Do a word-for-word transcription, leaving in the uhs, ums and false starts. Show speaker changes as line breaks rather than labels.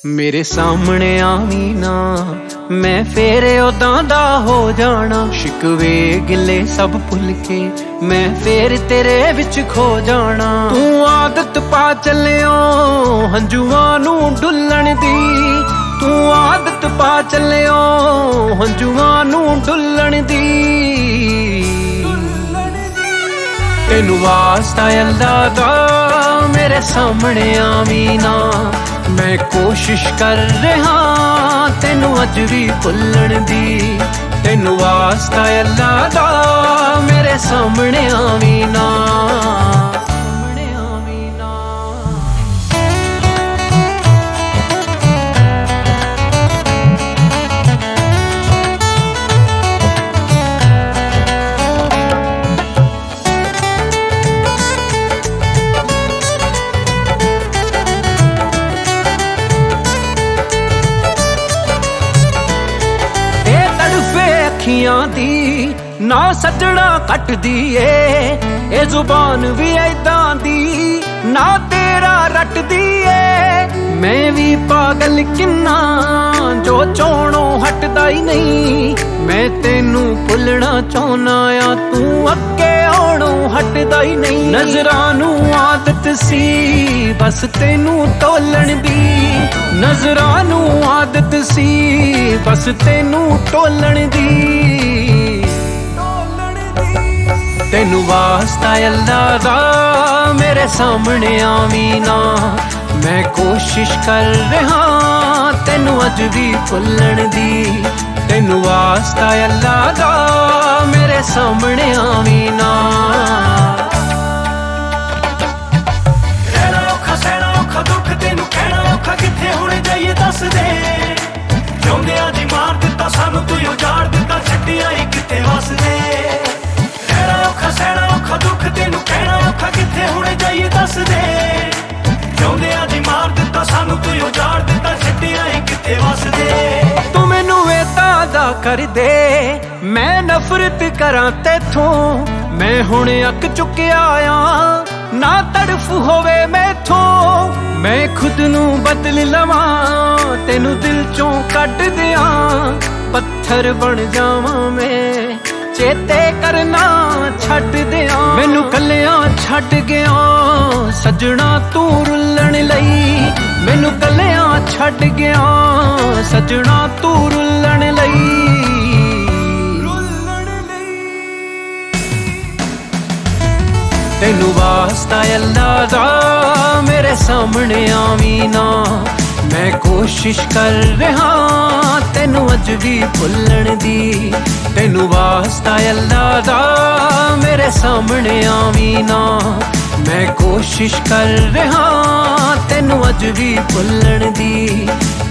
मेरे सामने आवी ना मैं फेर उदां दा हो जाना। शिकवे गिले सब भुल के मैं फेर तेरे विच खो जाना। तू आदत पा चलियो हंजुआं नू डुल्लण दी, तू आदत पा चलियो हंजुआं नू डुल्लण दी। तेनू वास्ता अल्लाह दा मेरे सामने आवी ना, मैं कोशिश कर रहा तेनू अज भी भुल्लण दी। तेनू वास्ता अल्लाह दा मेरे सामने आवी ना। अखियां दी ना सजना कटदी ए, ए जुबान भी ऐदां दी ना तेरा रटदी ए। मैं भी पागल किन्ना जो चोणों हटदा ही नहीं। मैं तेनू भुलना चाहना आ तू अगे आउणों हटदा ही नहीं। नजरां नू आदत सी बस तेनू टोलण दी, नजरां नू आदत सी बस तेनू टोलण दी। तेनू वास्ता अल्लाह दा मेरे सामने आवी ना, मैं कोशिश कर रहा तेनू अज भी भुल्लण दी। तेनू वास्ता अल्लाह दा मेरे सामने आवी ना।
रहना औखा सहना औखा दुख तेनू कहना औखा किथे हुण जाइए दस दे। जिउंदियां दी मार दिता सानू तू उजाड़ दिता छड्डियां ही किथे वसदे। रहना औखा सहना औखा दुख तेनू कहना औखा किथे हुण जाइए दस दे। जिउंदियां दी मार दिता सानू तू उजाड़ दिता छड्डियां ही किथे वसदे।
तू मैनू ताज़ा कर दे मैं नफरत करा तेथों। मैं हुण अक चुकिया आ ना तड़फ होवे मैथों। मैं खुद नू बदल लवां तेनू दिल चों कट दिया। पत्थर बन जावां मैं चेते करना छड्ड दिया। मैनू कलिया छड्ड गया सजना तू रुलण लई। मैनू कलिया छड्ड गया सजना तू रुलण लई। तेनू वास्ता अल्लाह दा मेरे सामने आवी ना, मैं कोशिश कर रहा तेनू अज भी भुल्लण दी। तेनू वास्ता अल्लाह दा मेरे सामने आवी ना, मैं कोशिश कर रहा तेनू अज भी भुल्लण दी।